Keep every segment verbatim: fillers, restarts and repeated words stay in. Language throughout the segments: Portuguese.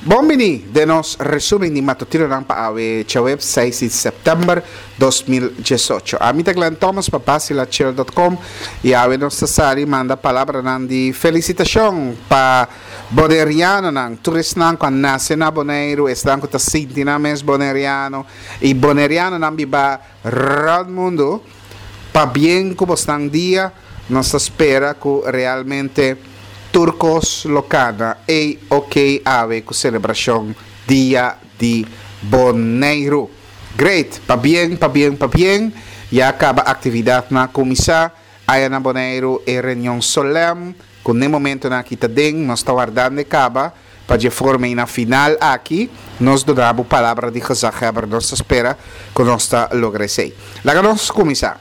Bombini de nos resumen ni matutino ng paawe sa website si September dos mil dieciocho. Amita Glenn Thomas, papasila chill dot com e awe nos sa sari manda palabra ng di felicitasyon pa Boneriano ng turist ng kung nasa na Bonaire, estan ko ta sinti na mes Boneriano e Boneriano ng biba round mundo pa bien ko bostang dia nos spera ko realmente Turcos Locana e ok ave com celebração Dia de Bonaire. Great, pa bien, pa bien, pa bien. E acaba a atividade na comissão. Aí na Bonaire é reunião solene. Com nem momento na kita den, nós está guardando de caba. Para de forma na final aqui, nós damos a palavra de Gezaghebber. Nós espera que nós está logrando. Lá nós começar.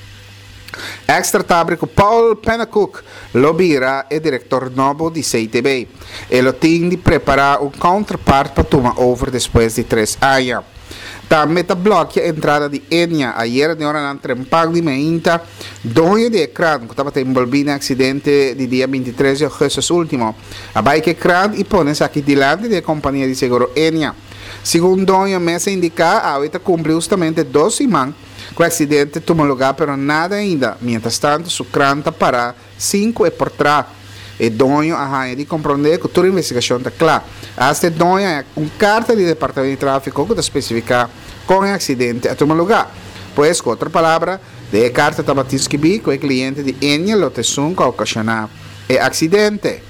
Extra tábrico Paul Pennacook, lobbyra e diretor novo de C T B. Ele tem de preparar um counterpart para tomar over depois de três anos. Também está bloqueando a entrada de Enya. Ayer de hora na trempag de meinta, dono de ecrã, que estava envolvido em acidente de dia vinte e três de agosto último. A bike ecrã e põe-se aqui diante da companhia de seguro Enya. Segundo dono, a mesa indica a oita cumpriu justamente doze semanas. O acidente tomou lugar, pero nada ainda. Mientras tanto, su crã está para cinco e por trás. E dono a de compreender que toda a investigação está clara. Este dono é uma carta do Departamento de Tráfico que especifica com o acidente a tomar lugar. Pois, com outra palavra, de carta estava escrito que o cliente de Enya lo tesum que ocasionou o acidente.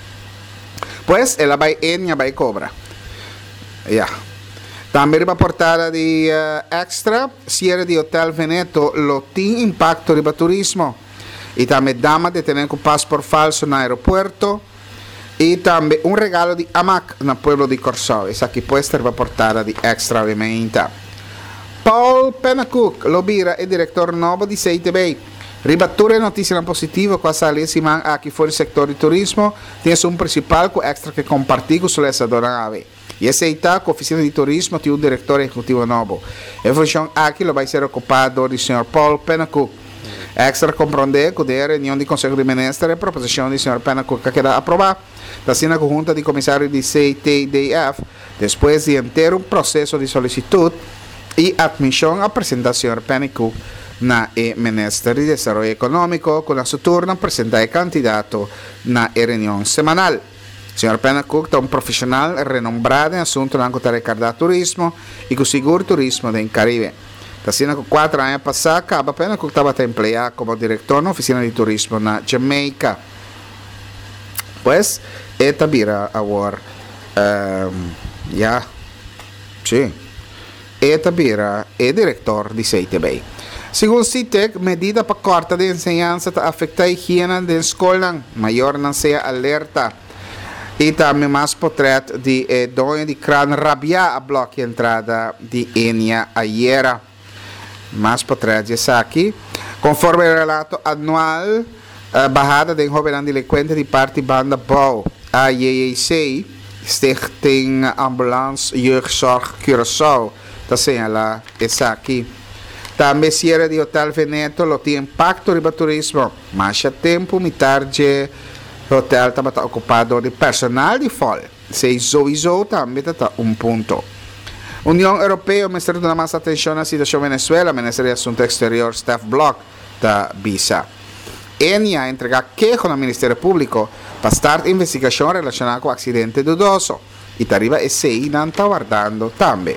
Pois, ela vai Enya vai cobrar. Yeah. Também a portada de uh, Extra, cierre de Hotel Veneto, lo tem impacto riba turismo. E também dama de ter um passaporte falso no aeroporto. E também um regalo de Amac no pueblo de Corsó. Essa aqui pode ser a portada de Extra, obviamente. Paul Pennacook, lobbyra e diretor novo de C T B. Ribattura e notícia positiva com a salida aqui fora do setor de turismo. Tem um principal com Extra que compartilha com essa dona Ave. E essa está com a oficina de turismo tem um diretor executivo novo. A função aqui vai ser ocupado do senhor Paul Pennacook. Extra compreende que a reunião do Conselho de Ministros e a proposição do senhor Pennacook que queda aprovada da cena conjunta de comissário de C T D F, depois de inteiro um processo de solicitude e admissão apresentar o senhor Pennacook na e Ministério de Desenvolvimento Econômico, com a sua turno apresentar o candidato na reunião semanal. O senhor Pennacook é um profissional renombrado em assunto na área de turismo e com seguro turismo do Caribe. Assim, com quatro anos passados, acaba Pennacook estava empregado como diretor na oficina de turismo na Jamaica. Pois, esta vira agora, um, já, sim, esta vira é diretor de C T B. Segundo C T E C, medida para corta de ensinança afeta a higiene da escola, maior não seja alerta. E também mais portret de eh, dono de crânio rabia a bloco de entrada de Enya ayer. Mais portret de aqui. Conforme o relato anual, a barrada de jovem delinquente de parte banda Bow, a I A C, Stichting Ambulance Jeugdzorg Curaçao, está señala essa aqui. Também cierre de Hotel Veneto, lo tem impacto riba turismo, mas a tempo, mi tarde, o hotel estava ocupado de personal de fora. Se isso também está um ponto. União Europeia, o Ministério da mais atenção na situação Venezuela, Ministério de Assuntos Exteriores, Staff Block da Visa. Enya entrega queixa no Ministério Público para estar investigação relacionada com o acidente dudoso. E arriba S I não está guardando também.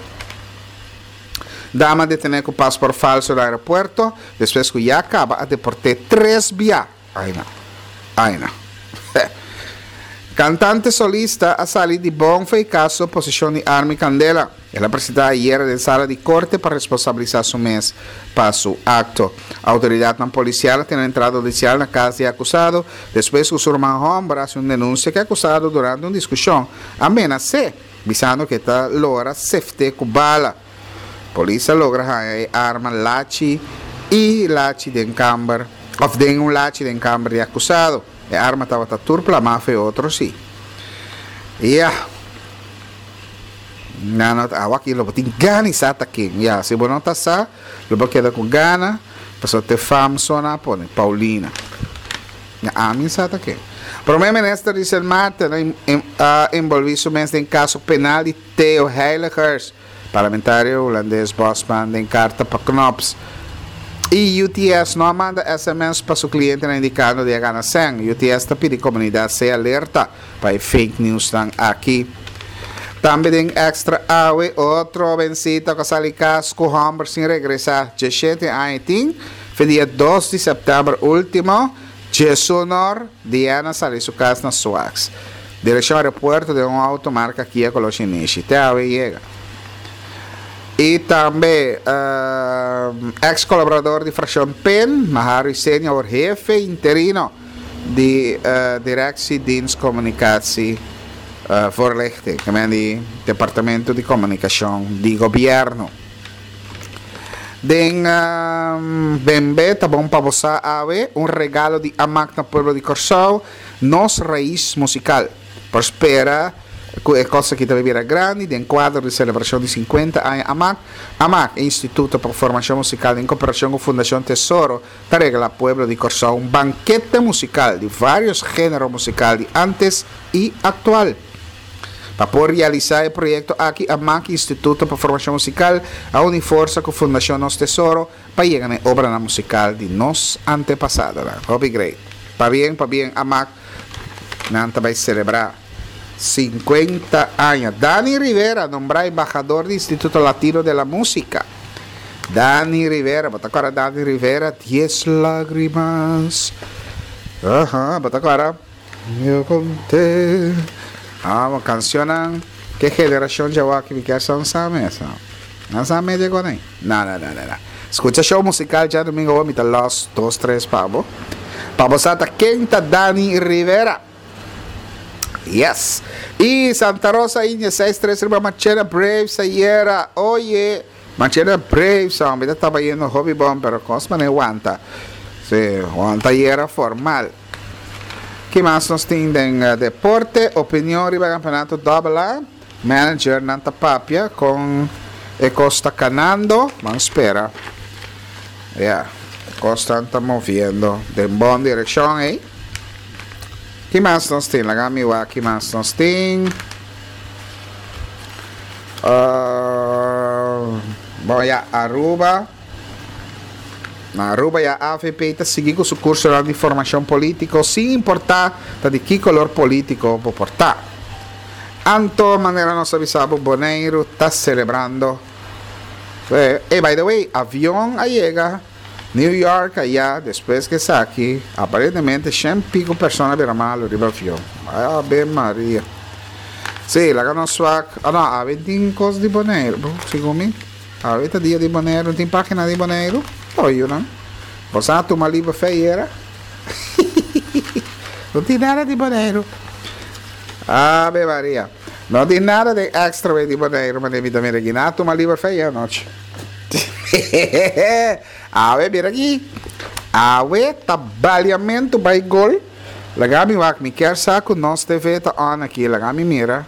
Dama detenida com passaporte falso no aeroporto, depois que já acaba a deportar três viagens. Ai não. Ai não. Cantante solista a salir de bom foi caso posição de Army Candela. Ela apresentou ayer na sala de corte para responsabilizar seu mês para seu acto. A autoridade policial tem entrado judicial na casa de acusado, depois que o seu irmão abraçou uma denúncia que é acusado durante uma discussão ameaçou, visando que está logra safety com bala. A polícia logra a arma lachi e lachi de encamber, of de um lachi de encamber de acusado. A arma estava turpla, mas foi outro sim. Yeah. Não, não, aqui lo tem gana e sata aqui. Yeah, se você não está sa, lo queda com gana, passou te fam sona pone Paulina. A mim sata aqui. Primeiro-ministro Richard Martin envolvido em caso penal de Theo Heiligers, parlamentário holandês Bosman, em carta para Knops. E U T S não manda S M S para seu cliente indicando de ganhar sangue. U T S está pedindo a comunidade ser alerta para fake news aqui. Também tem extra awe, outro vencido que sali casco homem sem regressar. dezessete anos, foi dia dois de setembro último, Jesúnor, Diana sali su casa na Suax. Direção ao aeroporto de uma automarca aqui a Colochinense. Até a chega. E também uh, ex-colaborador de Fração P E N, Mahari Senior, jefe interino de uh, Directiedienst Communicatie uh, Voorlichting, que é o Departamento de Comunicação de Governo. Den uh, Bembe, tá bom para você, ave, um regalo de Amac no pueblo de Corsau, nos raiz musical. Prospera. É coisa que também era grande, de enquadro de celebração de cinquenta anos AMAC. AMAC, Instituto para Formação Musical em cooperação com a Fundação Tesouro, regala ao pueblo de Corsau um banquete musical de vários gêneros musicais de antes e atual. Para poder realizar o projeto aqui, AMAC, Instituto para Formação Musical, a unir força com a Fundação Nos Tesouro para chegar a obra musical de nos antepassados. Hobby great. Para bem, para bem, AMAC, não vai celebrar cinquenta anos. Dani Rivera, nombrado embajador do Instituto Latino de la Música. Dani Rivera, bota agora Dani Rivera, diez lágrimas. Aham, bota agora. Eu contei. Ah, uma canção. Que geração já vai que me quer só sabe essa? Não sabe de agora nem. Não, não, não, não. Escuta show musical já domingo, vamos ter los dois, três pavo. Pavo sata quinta Dani Rivera. Yes. E Santa Rosa, Inha, seis três, Machena Braves, Sayera. Oye, Machena Braves, homem, já estava indo hobby bom, pero Cosma não aguanta. Sim, aguanta aí era formal. Que mais nós temos em uh, deporte, opinião, riba campeonato double A, manager Nanta Papia, com e Costa Canando, vamos esperar. Yeah, Costa está movendo de boa direção, eh? Que mais nós temos? Lagamiwa, que mais nós temos? Uh, bom, já, Aruba. Na Aruba, já a A F P está seguindo o curso de formação política, sem importar de que color político vou portar. Anto, maneira nós avisamos, Boneiro está celebrando. E, e, by the way, avião aí chega. New York, allá, después que está aquí, aparentemente cem pico personas vieron malo arriba del avión. Ave María. Sí, la ganó swag. Ah, no, a veinticinco de Bonaire. Segundo, a veinte días de Bonaire, não tem página de Bonaire. Oye, não? Você não toma livre feira? Não tem nada de Bonaire. Ave María. Não tem nada de extra de Bonaire, mas nem também aqui. Não toma livre feira noite. Awe, mira aqui. Awe, trabalhamento by gol. Lagami wak, me quer saco, nós T V tá on aqui. Lagami mira.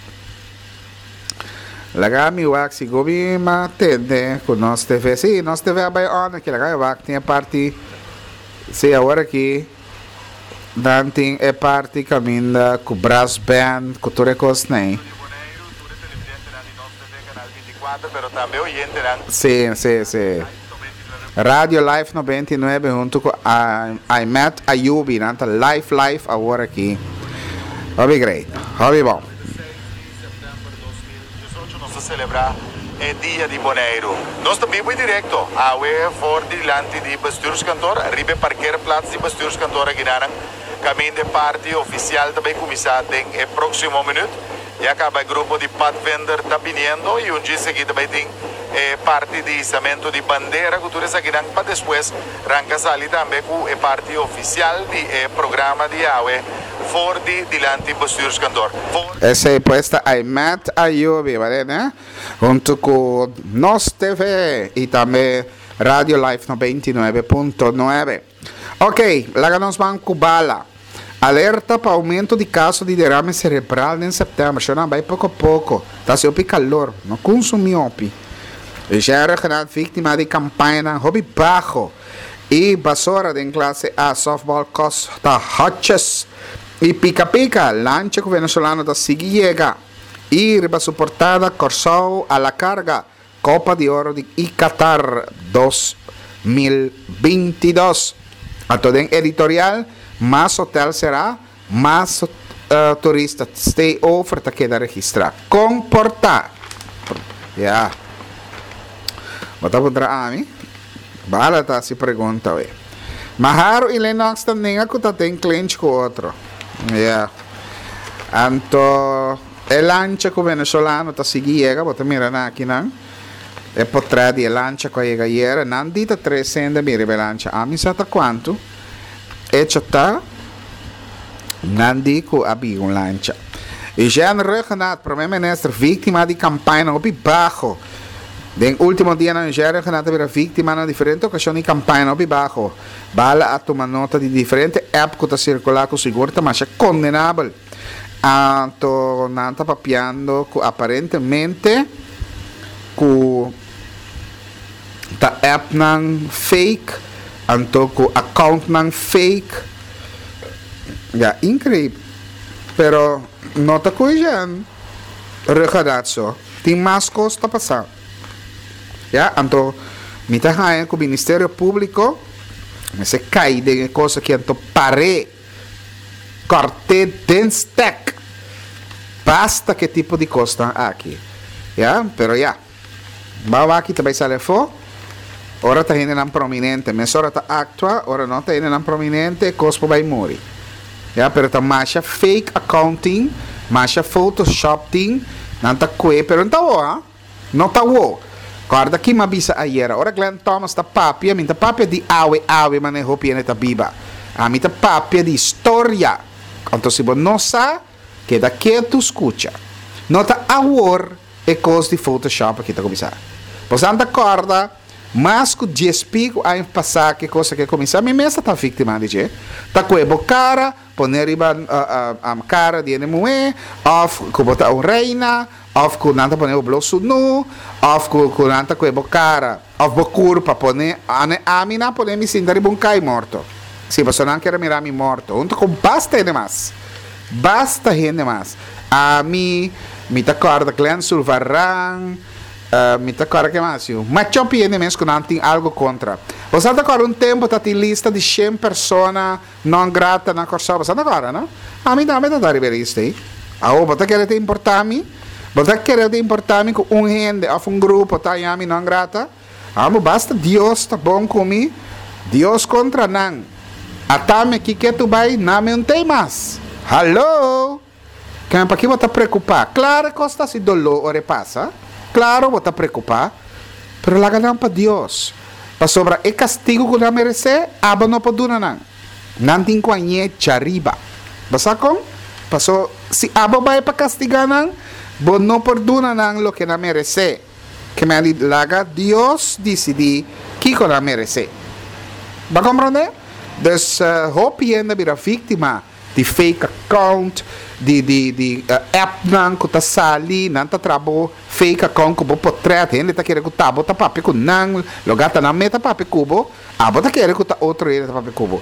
Lagami wak, se gobi matende com nós T V. Sim, nós T V by on aqui. Lagami wak, tem a parte. Sim, agora aqui. Danting é parte caminda com brass band, com turecos nem. Sim, sim, sim. Radio Live noventa e nove junto com a Aymat Ayubi, nanta live live agora aqui. Hobby great, hobby bom. Nós celebrar é dia de Bonaire. Nós também vamos direto a we for dilante de bestuurskantoor, ribe parkeerplaats de bestuurskantoor aqui na caminho de parte oficial também começado em é próximo minuto. E acaba o grupo de padvender está vindo e um dia seguido também tem eh, parte de içamento de bandeira que tudo isso aqui para depois arranca sair também com a parte oficial de eh, programa de A U E for de dilante bestuurskantoor. Essa é posta Aymat Ayubi, vale, né? Junto com Nos T V e também Radio Live noventa e nove ponto nove. Ok, lá nós vamos Cubala. Alerta para aumento de casos de derrame cerebral em setembro. Já vai pouco a pouco. Está se opi calor. Não consumi opi. Já era generado vítima de campanha hobby baixo. E basura de classe A softball Costa Hutches. E pica pica, lancha que o venezolano da Sigui llega. Y riba suportada, Corsao a la carga. Copa de Oro de Qatar dos mil veintidós. A todo en editorial, más hotel será, más uh, turista stay oferta queda registrada. Comportar. Ya. Yeah. Bota contra a mim. Bala tá se pergunta, ué. Maharo e Lennox também a que tem cliente com outro. Yeah. Anto, é lancha com o venezolano tá seguindo, bota mira na aqui, não? É por trás de lancha com a iera, não dita trecenta mira a lancha. A mim sabe quanto? É chata, não digo a bi um lancha. E já no regenat, para mim, ministro, vítima de campanha, op baixo. Den último dia na Nigéria, Renata era vítima na diferente ocasião de campanha no baixo. Bala a tomar nota de diferente app que está circulando com seguro, mas é condenável. Anto nanta papiando que aparentemente que ta app nang fake, anto que account nang fake. Ja, incrível. Pero nota coisa, regadazzo, tem mais coisa a passar. Ya, anto mita haya com o Ministério Público, mas se cai de coisa que anto pare corte denstek. Basta que tipo de coisa aqui. Ya, pero ya. Bawa aqui também sale fo. Ora tá indo na prominente, mas ora tá actua, ora não tá indo na prominente, cospo vai morrer. Ya, pero tá macha fake accounting, macha photoshopping, não tá coe, pero não tá o, não tá o. Guarda que me bisa ayer. Ora Glenn Thomas ta papia, minta papia di awe awe manejo piene ta biba. A minta papia di storia. Quanto si non sa che da che tu scuccia. Nota awor e cos di Photoshop che ta cominciare. Possiamo d'accordo? Mas cu G S P cu a passare che cosa che comincia. Mi messa ta vittima di che. Ta quebo cara, poner riba am cara di enemue, of cu bota un reina. Of ku nanta pone o bloso nu, of ku ku nanta quebo cara, of bokur pa pone ane amina pone mi sindari bunkai morto. Sì, possono anche mirami morto. Unto con basta e mas. Basta e mas. A mi mi t'accorda clan sul varran, uh, mi t'accorda che mas io. Ma ciò piene mes con anti algo contra. Você tá agora um tempo tá lista de cem persona non grata na corsa, você tá agora, no? A mi dá me tá riverista aí. A o bota que te importami. Bota querer de importar-me com um gente ou um grupo tá yami não grata. Amo basta Deus tá bom comigo. Deus contra não. Atame que que tu vai não me tem mais. Hello. Quem para que você preocupar? Claro que está se dolor ore passa. Claro você preocupar. Pero lá ganham para Deus. Para sobra é castigo que não merece. Aba não pode não. Não tem coanhe chariba. Basta com? Passou se aba vai para castigar não. Bo no perdona nang lo que na merece. Que me laga Dios decidi que ko na merece. Va comprender? Dus uh, hoop je na bira vítima di fake account, di di di uh, app nang ko ta sali, nang ta trabo fake account ko bo potret, hen ta kere ko tabo ta papi ko nang logata na meta papi kubo, abo ta kere ko ta outro ele ta papi kubo.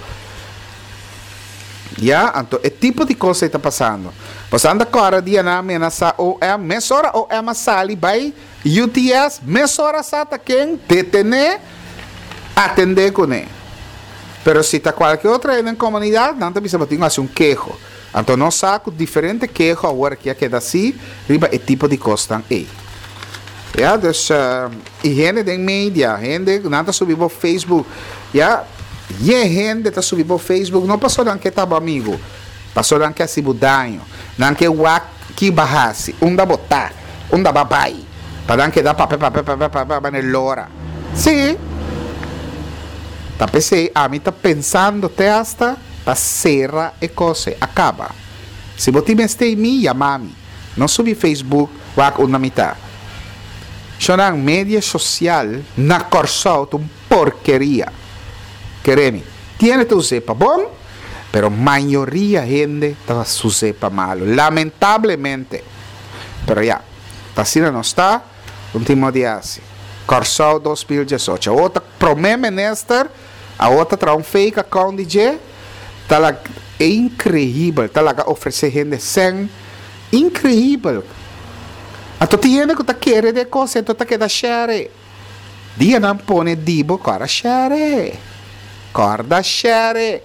Ya, então, é tipo de coisa que está passando. Passando agora, dia na ameaça, ou é a mesora, ou é a sali, vai, U T S, mesora sata quem detener, atender com ele. Pero se está qualquer outra na comunidade, não tem que fazer um queijo. Então, nós saco diferente queijo, agora que é assim, riba é tipo de coisa aí. Ja, dus, uh, e gente de mídia, gente, nada subir no Facebook, ja, e gente está subindo no Facebook, não passou anche tabo amigo, passou anche a sibudanho, anche o que barrasse, um da botar, um da babai, para anche dar papel, papel, papel, papel, papel, nell'ora. Sim. Tá pensei, a mim tá pensando até hasta, para serra e cose, acaba. Se você me está em mim, chamame, não subi Facebook, wak uma mitad. Chorang media social, na corsao, tu porqueria. Queremi, tiene tu sepa bom, pero mayoría gente está su sepa malo, lamentablemente. Pero ya, Tasina no está, último día así. Corsao dos mil dieciocho. A outra promeme nesta, a outra trae um fake account de G, tá lá é incrível. Talaga oferecer gente sem. Incrível. A tu tiene que ta querer de cose, tu ta queda share. Dia não pone dibo, cara share. Corda share.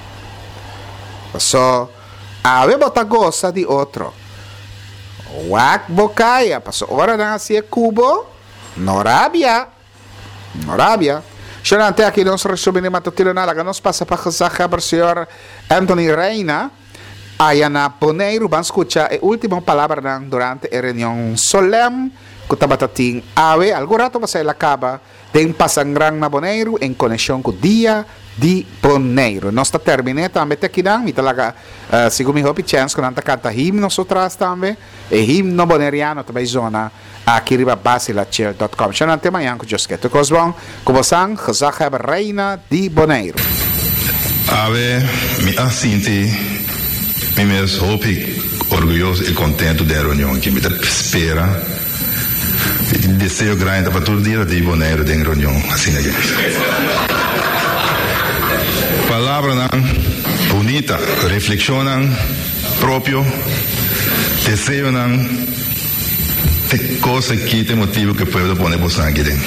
So, ave bota gosta de outro. Wak bocaya. Paso ora na si cubo. No rabia. No rabia. Xonante aqui nosso resumo matutino na laga nos passa para Zaha para o senhor Anthony Reina. Aí na Bonaire vamos escutar a última palavra durante a reunião solemne que estava tating ave. Algo rato vai sair acaba de passangrang na Bonaire em conexão com o dia de Bonaire. Nós está terminando também aqui não, me talaga segundo me hope chance quando canta himno outras também e himno boneriano também zona aqui riba basilachill ponto com. Xonante manhã com Josqueto Cosbon, como sang Zaha Reina de Bonaire. Ave me assinti. Mi mes hopi orgulhoso e contente da reunião que me espera. Desejo grande para todo dia de Bonaire da reunião assim aqui. Palavra não bonita, reflexão não próprio, desejo não de coisa que tem motivo que puedo poner por sangue dentro.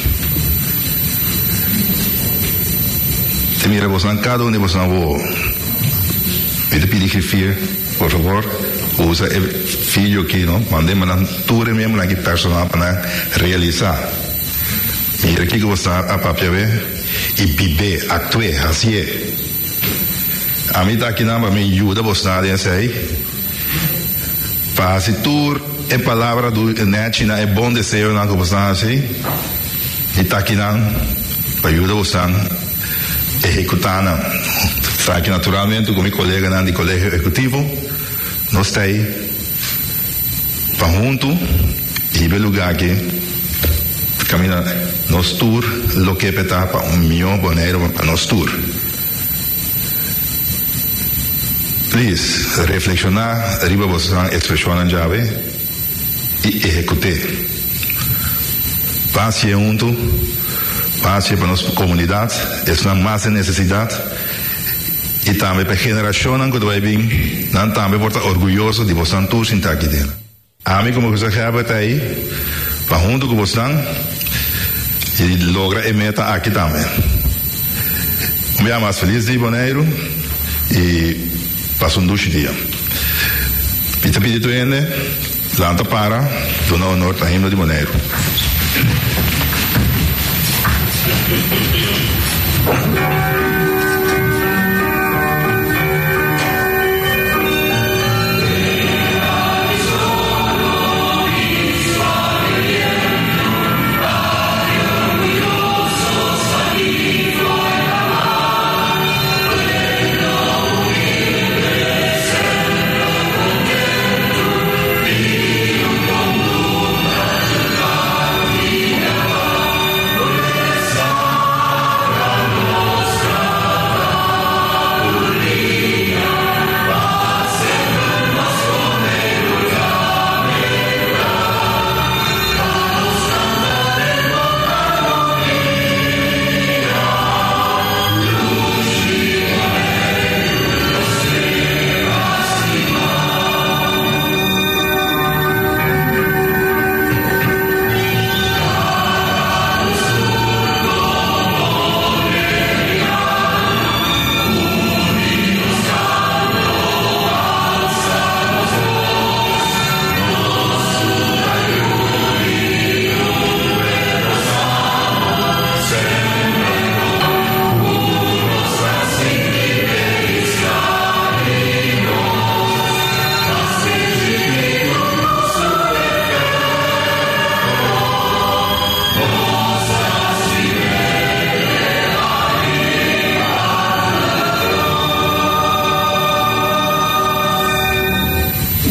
Te mira por sangue cada um de vocês vou. Eu te pedi que filho, por favor, usa o filho que não, mandemos na tour mesmo na que personal para realizar. E aqui que você a papel e viver, actuar, assim é. A mim tá aqui não, mas me ajuda você a dizer aí. Faz tour é palavra do net, é bom desejo na que você assim. E tá aqui não, ajuda você a executar não. Aqui naturalmente com meu colega do colégio executivo nós estamos aí para junto e ver lugar aqui caminhar nosso tour lo que está para um milhão de dinheiro para nosso tour. Please reflexionar arriba você expressão já e executar passe junto passe para nossa comunidade é uma massa necessidade. E também para a geração que vai vir, não também porta orgulhoso de você todos estar aqui dentro. A mim como você já está aí, para junto com você e logra a meta aqui também. Me amo mais feliz de Bonaire e passo um doce dia. E te pedi tu ainda, lanta para, do não honor para himno de Bonaire. Thank you.